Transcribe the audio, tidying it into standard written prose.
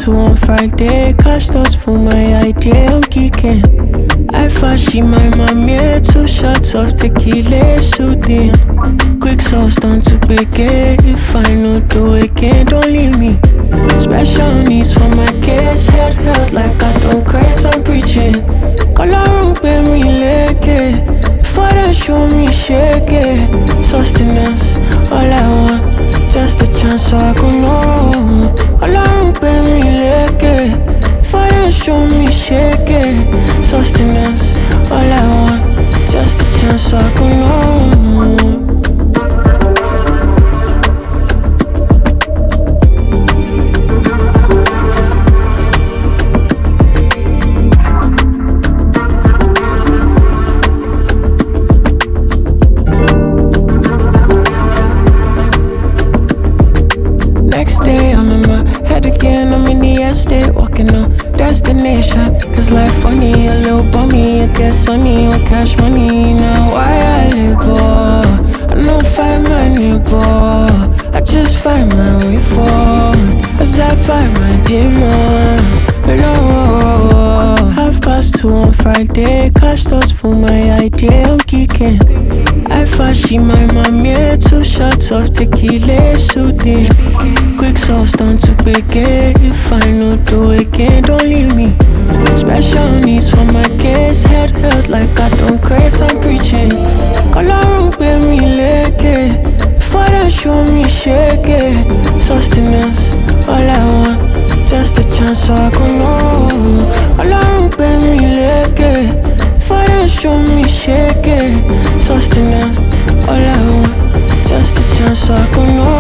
2 on Friday, cash those for my idea, I'm geeking. I fashi my mommy, 2 shots of tequila, shooting. Quick sauce down to begin. If I no do again, don't leave me. Special needs for my kids, head held like I don't craze, I'm preaching. Color pay me leke, before they show me shake it. Sustenance, all I want, just a chance so I can know. Color pay me leke, before they show me shake it. Sustenance, all I want, just a chance so I can know. Next day, I'm in my head again. I'm in the estate, walking on destination. Cause life funny, a little bummy. I get sunny with cash money. Now why I live, boy? I don't find my new boy. I just find my way forward as I find my demons. Hello, 2:30 on Friday, cash those for my idea, I'm geeking. I fashi my mommy, 2 shots of tequila, shooting. Quick sauce down to begin. If I no do again, don't leave me. Special needs for my kids, head held like I don't craze, I'm preaching. Color pay me leke, before they show me shake it. Sustenance, all I want, just a chance so I can know. Color pay me leke, before they show me shake it. Sustenance, all I want, just a chance so I can know.